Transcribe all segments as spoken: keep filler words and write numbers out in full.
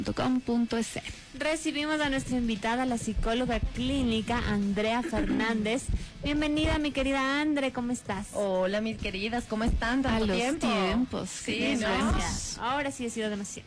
com punto es. Recibimos a nuestra invitada, la psicóloga clínica Andrea Fernández. Bienvenida, mi querida Andre, ¿cómo estás? Hola, mis queridas, ¿cómo están? A ¿Tanto los tiempo? tiempos. Sí, ¿no? Gracias. Ahora sí ha sido demasiado.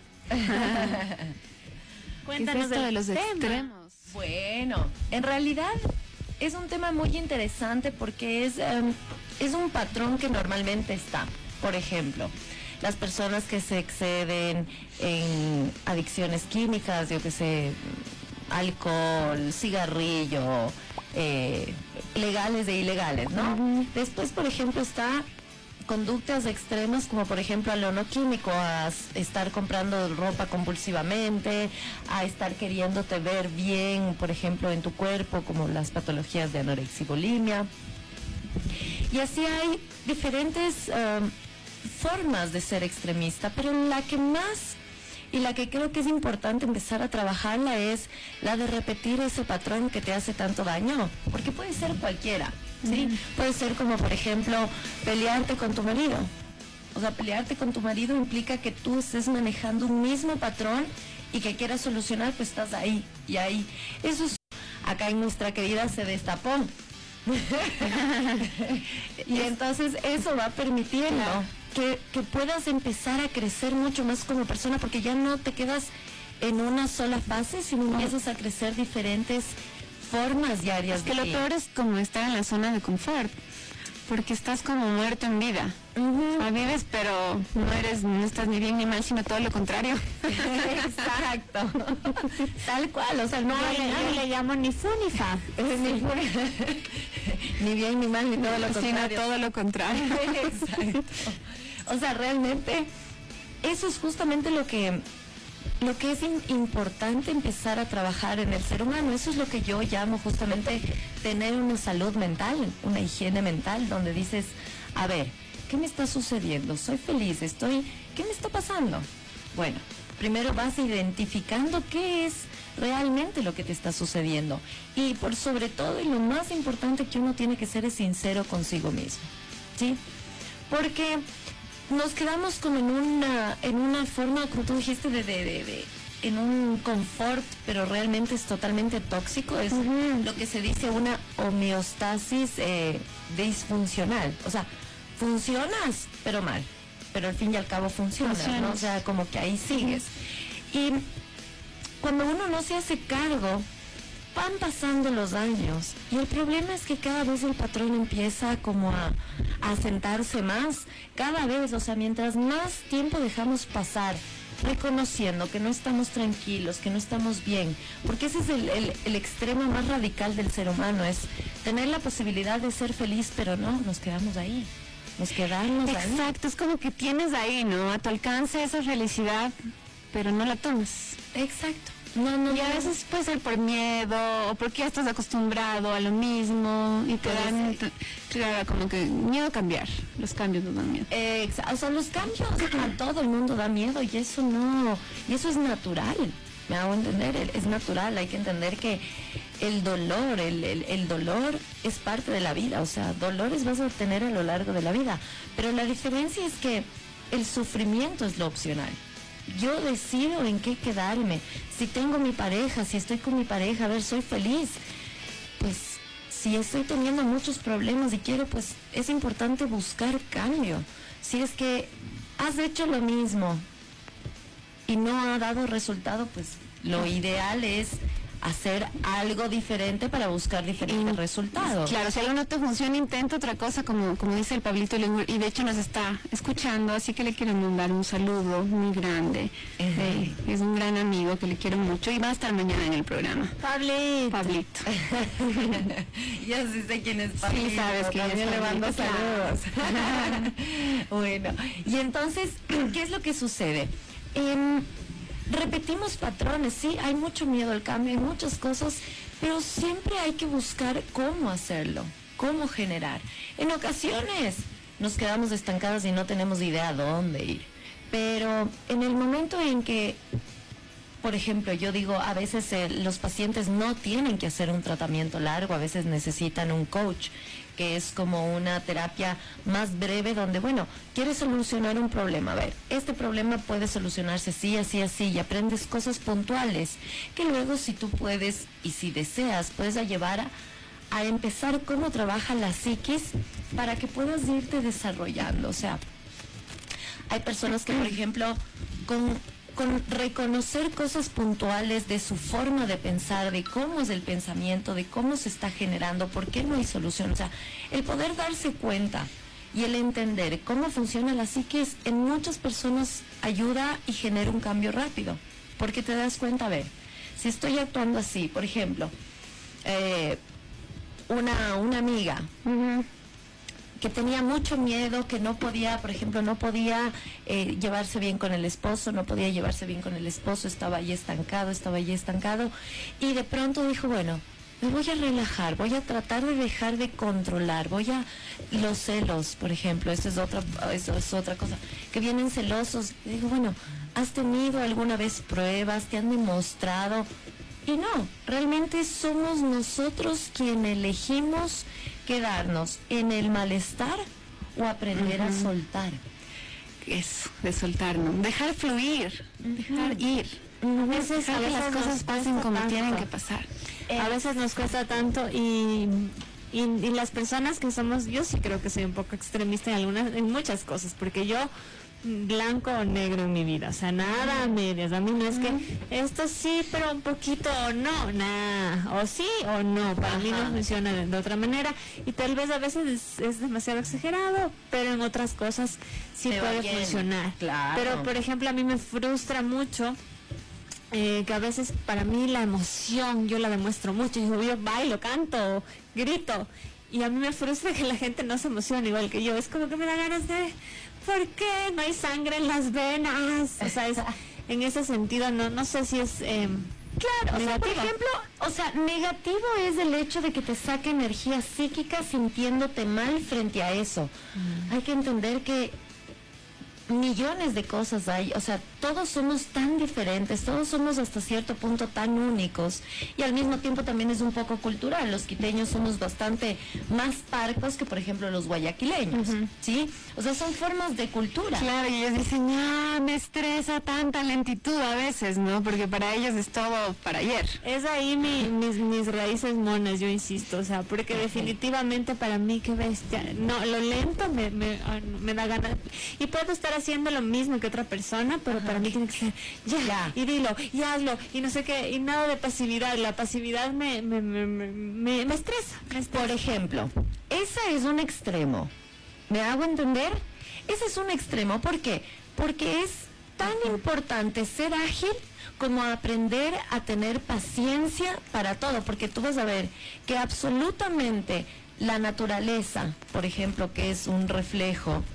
Cuéntanos ¿Qué es esto del de los tema. extremos? Bueno, en realidad es un tema muy interesante porque es, um, es un patrón que normalmente está. Por ejemplo, las personas que se exceden en adicciones químicas, yo que sé, alcohol, cigarrillo, eh, legales e ilegales, ¿no? Uh-huh. Después, por ejemplo, está conductas extremas como, por ejemplo, a lo no químico, a estar comprando ropa compulsivamente, a estar queriéndote ver bien, por ejemplo, en tu cuerpo, como las patologías de anorexia y bulimia. Y así hay diferentes um, formas de ser extremista, pero la que más y la que creo que es importante empezar a trabajarla es la de repetir ese patrón que te hace tanto daño, porque puede ser cualquiera, ¿sí? Mm. Puede ser como, por ejemplo, pelearte con tu marido. O sea, pelearte con tu marido implica que tú estés manejando un mismo patrón y que quieras solucionar, pues estás ahí y ahí. Eso es, acá en nuestra querida se destapó. Y entonces eso va permitiendo que, que puedas empezar a crecer mucho más como persona, porque ya no te quedas en una sola fase, sino empiezas a crecer diferentes formas diarias. Es que lo peor es como estar en la zona de confort, porque estás como muerto en vida. Uh-huh. O sea, vives, pero no eres, no estás ni bien ni mal, sino todo lo contrario. Exacto. Tal cual, o sea, no yo, hay, le, yo le llamo ni fu ni fa. ni, ni bien ni mal, ni todo lo contrario. Sino todo lo contrario. Exacto. O sea, realmente, eso es justamente lo que lo que es in, importante empezar a trabajar en el ser humano. Eso es lo que yo llamo justamente tener una salud mental, una higiene mental, donde dices, a ver, ¿qué me está sucediendo? ¿Soy feliz? ¿Estoy? ¿Qué me está pasando? Bueno, primero vas identificando qué es realmente lo que te está sucediendo. Y por sobre todo, y lo más importante que uno tiene que ser es sincero consigo mismo, ¿sí? Porque nos quedamos como en una, en una forma, como tú dijiste, de, de, de, de en un confort, pero realmente es totalmente tóxico. Es uh-huh. lo que se dice una homeostasis eh, disfuncional. O sea, funcionas, pero mal. Pero al fin y al cabo funcionas, ¿no? O sea, como que ahí sigues. Uh-huh. Y cuando uno no se hace cargo, van pasando los años y el problema es que cada vez el patrón empieza como a, a sentarse más, cada vez, o sea, mientras más tiempo dejamos pasar reconociendo que no estamos tranquilos, que no estamos bien, porque ese es el, el, el extremo más radical del ser humano, es tener la posibilidad de ser feliz, pero no, nos quedamos ahí, nos quedamos ahí. Exacto, es como que tienes ahí, ¿no? A tu alcance esa felicidad, pero no la tomas. Exacto. No, no, y a veces puede ser por miedo o porque ya estás acostumbrado a lo mismo y te dan, claro, como que miedo a cambiar. Los cambios nos dan miedo. Eh, o sea, los cambios a todo el mundo da miedo y eso no, y eso es natural. Me hago entender, es natural. Hay que entender que el dolor, el, el, el dolor es parte de la vida. O sea, dolores vas a tener a lo largo de la vida. Pero la diferencia es que el sufrimiento es lo opcional. Yo decido en qué quedarme. Si tengo mi pareja, si estoy con mi pareja, a ver, soy feliz. Pues si estoy teniendo muchos problemas y quiero, pues es importante buscar cambio. Si es que has hecho lo mismo y no ha dado resultado, pues lo ideal es hacer algo diferente para buscar diferentes y, resultados. Claro, si algo no te funciona, intenta otra cosa, como, como dice el Pablito, y de hecho nos está escuchando, así que le quiero mandar un saludo muy grande. Uh-huh. eh, es un gran amigo que le quiero mucho y va a estar mañana en el programa. Pablito. Pablito. Yo sí sé quién es Pablito. Sí, sabes que también le mando saludos. Bueno, y entonces, ¿qué es lo que sucede? Eh, Repetimos patrones, sí, hay mucho miedo al cambio, hay muchas cosas, pero siempre hay que buscar cómo hacerlo, cómo generar. En ocasiones nos quedamos estancados y no tenemos idea a dónde ir, pero en el momento en que, por ejemplo, yo digo, a veces eh, los pacientes no tienen que hacer un tratamiento largo, a veces necesitan un coach que es como una terapia más breve donde, bueno, quieres solucionar un problema. A ver, este problema puede solucionarse así, así, así, y aprendes cosas puntuales que luego, si tú puedes y si deseas, puedes llevar a, a empezar cómo trabaja la psiquis para que puedas irte desarrollando. O sea, hay personas que, por ejemplo, con... con reconocer cosas puntuales de su forma de pensar, de cómo es el pensamiento, de cómo se está generando, por qué no hay solución. O sea, el poder darse cuenta y el entender cómo funciona la psiquis en muchas personas ayuda y genera un cambio rápido. Porque te das cuenta, a ver, si estoy actuando así, por ejemplo, eh, una, una amiga... Uh-huh. que tenía mucho miedo, que no podía, por ejemplo, no podía eh, llevarse bien con el esposo, no podía llevarse bien con el esposo, estaba allí estancado, estaba allí estancado, y de pronto dijo, bueno, me voy a relajar, voy a tratar de dejar de controlar, voy a, los celos, por ejemplo, eso es otra, eso es otra cosa, que vienen celosos, y digo, bueno, ¿has tenido alguna vez pruebas, te han demostrado? Y no, realmente somos nosotros quienes elegimos quedarnos en el malestar o aprender uh-huh. a soltar. Eso, de soltar, ¿no? Dejar fluir, uh-huh. dejar ir. Uh-huh. A veces, dejar a veces que las cosas pasen como tanto. Tienen que pasar. Eh, a veces nos cuesta tanto y, y, y las personas que somos, yo sí creo que soy un poco extremista en algunas, en muchas cosas, porque yo blanco o negro en mi vida, o sea, nada a medias. A mí no es que esto sí, pero un poquito o no, nada, o sí o no, para Ajá. mí no funciona de, de otra manera, y tal vez a veces es, es demasiado exagerado, pero en otras cosas sí Se puede funcionar. Claro. Pero, por ejemplo, a mí me frustra mucho Eh, que a veces para mí la emoción yo la demuestro mucho, yo, yo bailo, canto, grito, y a mí me frustra que la gente no se emocione igual que yo. Es como que me da ganas de, ¿por qué no hay sangre en las venas? O sea, es, en ese sentido no no sé si es eh, claro, o sea, por ejemplo, o sea, negativo es el hecho de que te saque energía psíquica sintiéndote mal frente a eso. Mm. Hay que entender que millones de cosas hay, o sea, todos somos tan diferentes, todos somos hasta cierto punto tan únicos, y al mismo tiempo también es un poco cultural. Los quiteños somos bastante más parcos que, por ejemplo, los guayaquileños, uh-huh. ¿sí? O sea, son formas de cultura. Claro, y ellos dicen, ah, me estresa tanta lentitud a veces, ¿no? Porque para ellos es todo para ayer. Es ahí mi, mis, mis raíces monas, yo insisto, o sea, porque definitivamente para mí, qué bestia, no, lo lento me, me, me da ganas, y puedo estar haciendo lo mismo que otra persona, pero Ajá. para mí tiene que ser ya, ya, y dilo, y hazlo, y no sé qué, y nada de pasividad. La pasividad me, me, me, me, me estresa, me estresa. Por ejemplo, ese es un extremo. ¿Me hago entender? Ese es un extremo. ¿Por qué? Porque es tan importante ser ágil como aprender a tener paciencia para todo, porque tú vas a ver que absolutamente la naturaleza, por ejemplo, que es un reflejo,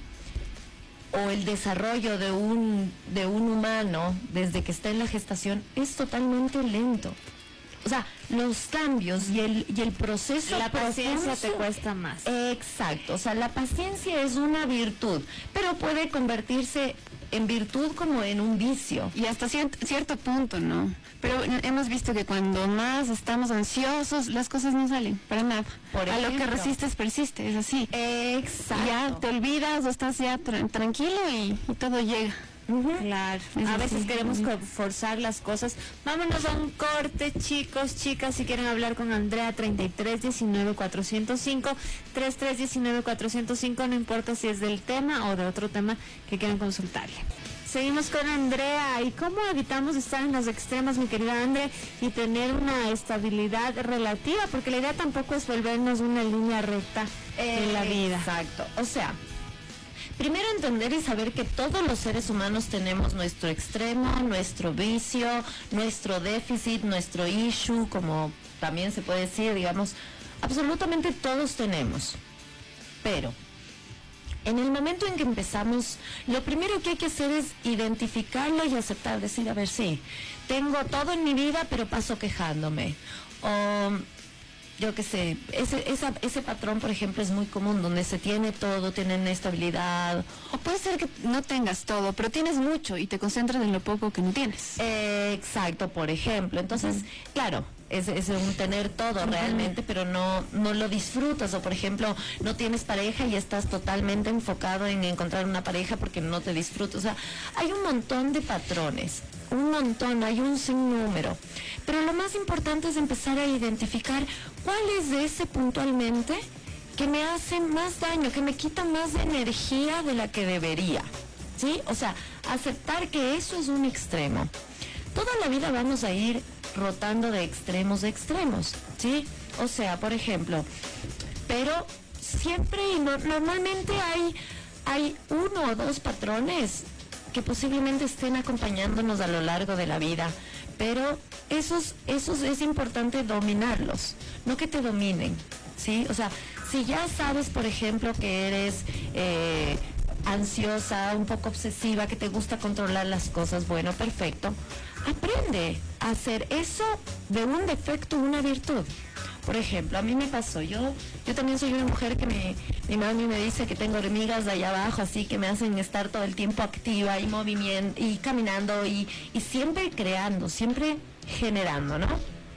o el desarrollo de un de un humano desde que está en la gestación, es totalmente lento. O sea, los cambios y el y el proceso, la paciencia te cuesta más. Exacto, o sea, la paciencia es una virtud, pero puede convertirse en virtud como en un vicio. Y hasta cierto, cierto punto, ¿no? Pero hemos visto que cuando más estamos ansiosos, las cosas no salen, para nada. Por a ejemplo, lo que resistes, persiste, es así. Exacto. Ya te olvidas o estás ya tra- tranquilo y, y todo llega. Uh-huh. Claro, es a veces así. Queremos forzar las cosas. Vámonos a un corte, chicos, chicas, si quieren hablar con Andrea, treinta y tres diecinueve cuatrocientos cinco, treinta y tres diecinueve cuatrocientos cinco, no importa si es del tema o de otro tema que quieran consultarle. Seguimos con Andrea. ¿Y cómo evitamos estar en los extremos, mi querida Andrea, y tener una estabilidad relativa? Porque la idea tampoco es volvernos una línea recta eh, en la vida. Exacto, o sea, primero entender y saber que todos los seres humanos tenemos nuestro extremo, nuestro vicio, nuestro déficit, nuestro issue, como también se puede decir, digamos, absolutamente todos tenemos. Pero en el momento en que empezamos, lo primero que hay que hacer es identificarlo y aceptar, decir, a ver, sí, tengo todo en mi vida, pero paso quejándome. O yo qué sé, ese, esa, ese patrón, por ejemplo, es muy común, donde se tiene todo, tienen estabilidad. O puede ser que no tengas todo, pero tienes mucho y te concentras en lo poco que no tienes. Eh, exacto, por ejemplo. Entonces, uh-huh. claro, Es, es un tener todo uh-huh. realmente, pero no, no lo disfrutas. O por ejemplo, no tienes pareja y estás totalmente enfocado en encontrar una pareja porque no te disfrutas. O sea, hay un montón de patrones, un montón, hay un sinnúmero. Pero lo más importante es empezar a identificar cuál es de ese puntualmente que me hace más daño, que me quita más energía de la que debería, ¿sí? O sea, aceptar que eso es un extremo. Toda la vida vamos a ir rotando de extremos a extremos, ¿sí? O sea, por ejemplo, pero siempre y no, normalmente hay, hay uno o dos patrones que posiblemente estén acompañándonos a lo largo de la vida, pero esos, esos es importante dominarlos, no que te dominen, ¿sí? O sea, si ya sabes, por ejemplo, que eres eh, ansiosa, un poco obsesiva, que te gusta controlar las cosas, bueno, perfecto. Aprende a hacer eso de un defecto una virtud. Por ejemplo, a mí me pasó, yo yo también soy una mujer que me, mi mami me dice que tengo hormigas de allá abajo, así que me hacen estar todo el tiempo activa y movimiento y caminando y, y siempre creando, siempre generando, ¿no?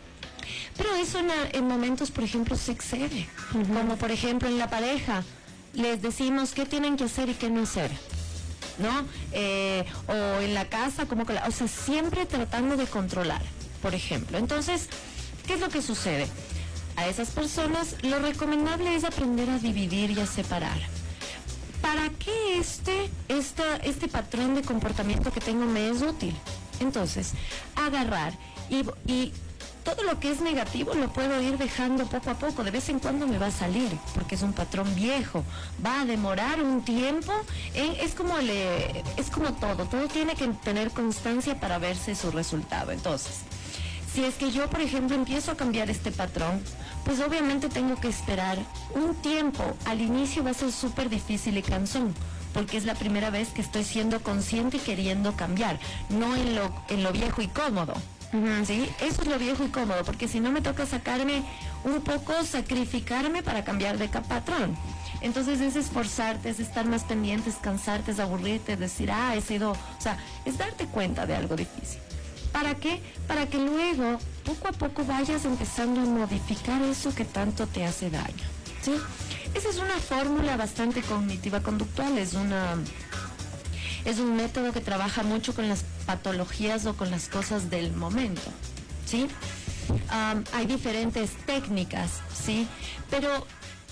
Pero eso en, en momentos, por ejemplo, se excede, uh-huh. como por ejemplo en la pareja, les decimos qué tienen que hacer y qué no hacer, ¿no? Eh, o en la casa, como que la, o sea, siempre tratando de controlar, por ejemplo. Entonces, ¿qué es lo que sucede? A esas personas lo recomendable es aprender a dividir y a separar. ¿Para qué este, esta, este patrón de comportamiento que tengo me es útil? Entonces, agarrar y, y todo lo que es negativo lo puedo ir dejando poco a poco. De vez en cuando me va a salir, porque es un patrón viejo. Va a demorar un tiempo. En, es, como le, es como todo. Todo tiene que tener constancia para verse su resultado. Entonces, si es que yo, por ejemplo, empiezo a cambiar este patrón, pues obviamente tengo que esperar un tiempo. Al inicio va a ser súper difícil y cansón, porque es la primera vez que estoy siendo consciente y queriendo cambiar, no en lo, en lo viejo y cómodo. Uh-huh. ¿Sí? Eso es lo viejo y cómodo, porque si no me toca sacarme un poco, sacrificarme para cambiar de patrón. Entonces es esforzarte, es estar más pendiente, es cansarte, es aburrirte, es decir, ah, he sido, o sea, es darte cuenta de algo difícil. ¿Para qué? Para que luego, poco a poco, vayas empezando a modificar eso que tanto te hace daño, ¿sí? Esa es una fórmula bastante cognitiva conductual, es una... es un método que trabaja mucho con las patologías o con las cosas del momento, ¿sí? Um, hay diferentes técnicas, ¿sí? Pero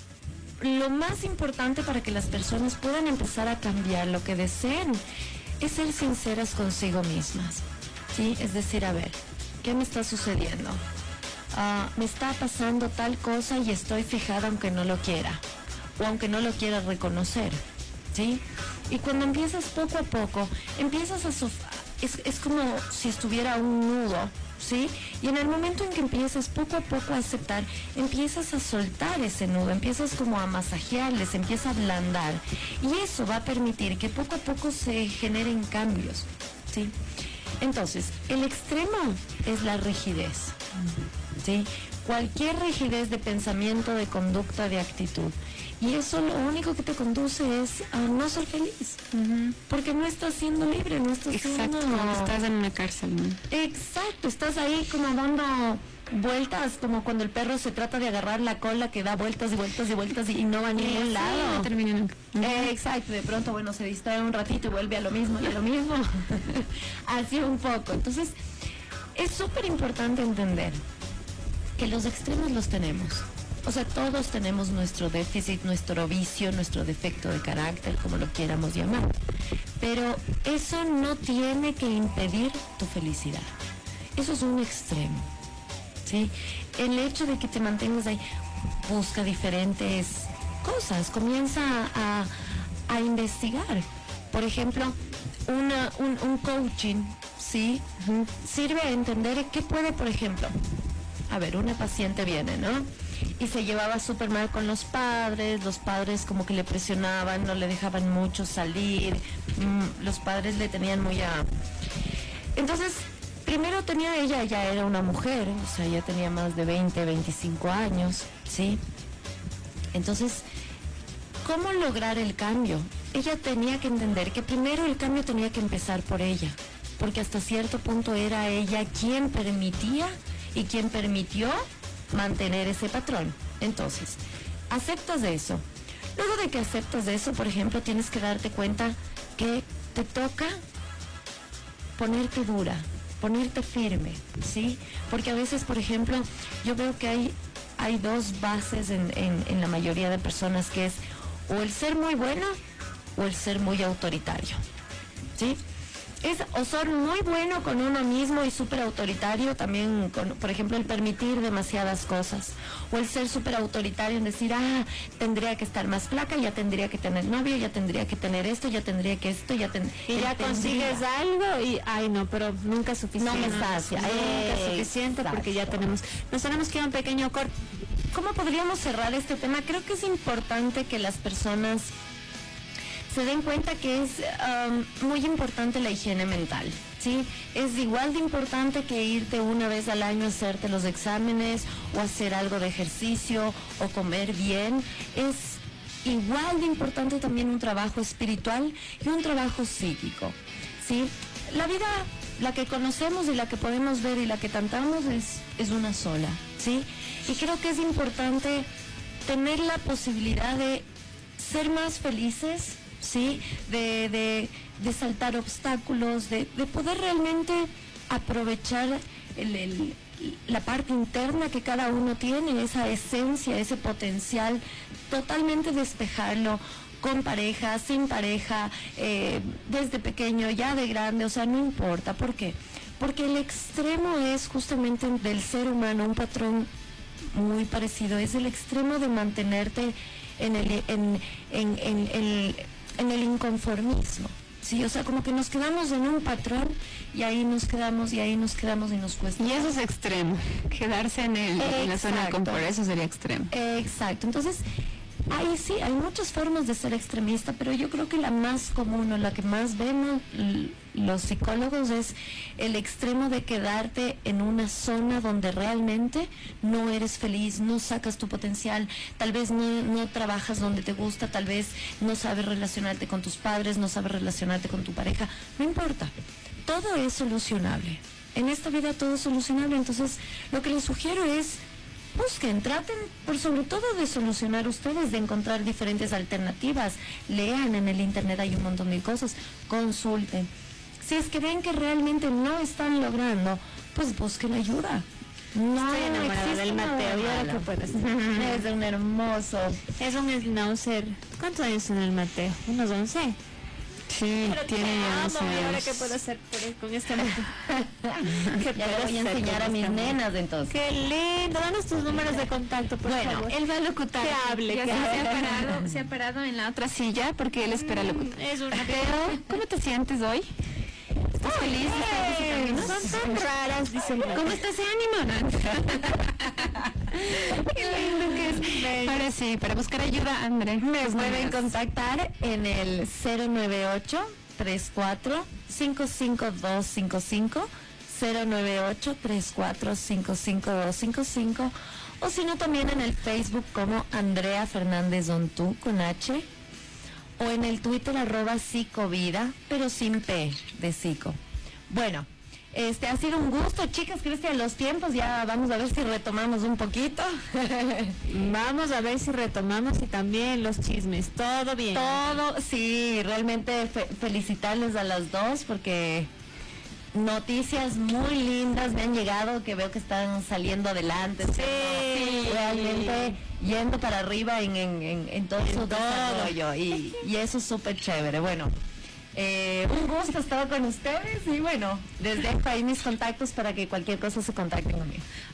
lo más importante para que las personas puedan empezar a cambiar lo que deseen es ser sinceras consigo mismas, ¿sí? Es decir, a ver, ¿qué me está sucediendo? Uh, me está pasando tal cosa y estoy fijada aunque no lo quiera, o aunque no lo quiera reconocer, ¿sí? Y cuando empiezas poco a poco, empiezas a... Sof- es, es como si estuviera un nudo, ¿sí? Y en el momento en que empiezas poco a poco a aceptar, empiezas a soltar ese nudo, empiezas como a masajearles, empieza a ablandar. Y eso va a permitir que poco a poco se generen cambios, ¿sí? Entonces, el extremo es la rigidez, ¿sí? Cualquier rigidez de pensamiento, de conducta, de actitud. Y eso lo único que te conduce es a no ser feliz, uh-huh. porque no estás siendo libre, no estás Exacto, siendo... estás en una cárcel, ¿no? Exacto, estás ahí como dando vueltas, como cuando el perro se trata de agarrar la cola que da vueltas y vueltas y vueltas y no va a ningún sí, lado. No termina nunca. Uh-huh. Eh, exacto, de pronto, bueno, se distrae un ratito y vuelve a lo mismo y a lo mismo. Así un poco. Entonces, es súper importante entender que los extremos los tenemos. O sea, todos tenemos nuestro déficit, nuestro vicio, nuestro defecto de carácter, como lo quieramos llamar. Pero eso no tiene que impedir tu felicidad. Eso es un extremo, ¿sí? El hecho de que te mantengas ahí, busca diferentes cosas, comienza a, a investigar. Por ejemplo, una, un, un coaching, ¿sí? Sirve a entender qué puede, por ejemplo, a ver, una paciente viene, ¿no? Y se llevaba súper mal con los padres, los padres como que le presionaban, no le dejaban mucho salir, mmm, los padres le tenían muy a... Entonces, primero tenía ella, ya era una mujer, o sea, ya tenía más de veinte, veinticinco años, ¿sí? Entonces, ¿cómo lograr el cambio? Ella tenía que entender que primero el cambio tenía que empezar por ella, porque hasta cierto punto era ella quien permitía y quien permitió mantener ese patrón. Entonces, aceptas eso. Luego de que aceptas eso, por ejemplo, tienes que darte cuenta que te toca ponerte dura, ponerte firme, ¿sí? Porque a veces, por ejemplo, yo veo que hay, hay dos bases en, en, en la mayoría de personas, que es o el ser muy bueno o el ser muy autoritario, ¿sí? Es o ser muy bueno con uno mismo y súper autoritario también, con, por ejemplo, el permitir demasiadas cosas, o el ser súper autoritario en decir, ah, tendría que estar más flaca, ya tendría que tener novio, ya tendría que tener esto, ya tendría que esto, ya ten, y ya tendría. consigues algo y, ay no, pero nunca es suficiente. No me sacia. Nunca es Eh, suficiente exacto. porque ya tenemos, nos tenemos que ir a un pequeño corte. ¿Cómo podríamos cerrar este tema? Creo que es importante que las personas se den cuenta que es um, muy importante la higiene mental, ¿sí? Es igual de importante que irte una vez al año a hacerte los exámenes o hacer algo de ejercicio o comer bien. Es igual de importante también un trabajo espiritual y un trabajo psíquico, ¿sí? La vida, la que conocemos y la que podemos ver y la que tratamos es, es una sola, ¿sí? Y creo que es importante tener la posibilidad de ser más felices, ¿sí? De, de, de saltar obstáculos, de, de poder realmente aprovechar el, el, la parte interna que cada uno tiene, esa esencia, ese potencial, totalmente despejarlo con pareja, sin pareja, eh, desde pequeño, ya de grande, o sea, no importa. ¿Por qué? Porque el extremo es justamente del ser humano, un patrón muy parecido, es el extremo de mantenerte en el, en, en, en, en, en el inconformismo, ¿sí? O sea, como que nos quedamos en un patrón y ahí nos quedamos y ahí nos quedamos y nos cuesta. Y eso es extremo, quedarse en, el, en la zona de confort, eso sería extremo. Exacto, entonces ahí sí, hay muchas formas de ser extremista, pero yo creo que la más común o la que más vemos los psicólogos es el extremo de quedarte en una zona donde realmente no eres feliz, no sacas tu potencial, tal vez no, no trabajas donde te gusta, tal vez no sabes relacionarte con tus padres, no sabes relacionarte con tu pareja, no importa, todo es solucionable. En esta vida todo es solucionable, entonces lo que les sugiero es busquen, traten por sobre todo de solucionar ustedes, de encontrar diferentes alternativas, lean en el internet, hay un montón de cosas, consulten. Si es que ven que realmente no están logrando, pues busquen ayuda. No, estoy enamorada del Mateo, ¿y ahora qué puedo hacer? Es un hermoso. Es un schnauzer. ¿Cuántos años tiene el Mateo? ¿Unos once? Sí, Pero tiene te once amo, ¿y ahora años. qué puedo hacer por, con este Mateo? ¿Qué Ya le puedo voy a hacer enseñar con a mis este Mateo? nenas entonces. Qué lindo, danos tus números de contacto, por Bueno, favor. Él va a locutar. Que hable, Ya que se, hable. se ha parado, se ha parado en la otra silla porque él espera locutar. Es una Pero, ¿cómo te sientes hoy? ¿Estás feliz? Eh, ¿Estás son tan raras, dice el ¿Cómo está ese ánimo? Qué lindo que es. Ahora sí, para buscar ayuda, André. Me pueden contactar en el cero nueve ocho, tres cuatro, cinco cinco dos cinco cinco, cero nueve ocho, tres cuatro, cinco cinco dos cinco cinco, o si no también en el Facebook como Andrea Fernández Dontú con H, o en el Twitter arroba psicovida, pero sin P de psico. Bueno, este ha sido un gusto, chicas, Cristian, los tiempos, ya vamos a ver si retomamos un poquito. Vamos a ver si retomamos y también los chismes, todo bien. Todo, sí, realmente fe- felicitarles a las dos porque noticias muy lindas me han llegado que veo que están saliendo adelante. ¿sí? Sí. Realmente yendo para arriba en, en, en, en todo En su todo. desarrollo y, y eso es súper chévere. Bueno, eh, un gusto estar con ustedes y bueno, les dejo ahí mis contactos para que cualquier cosa se contacten conmigo.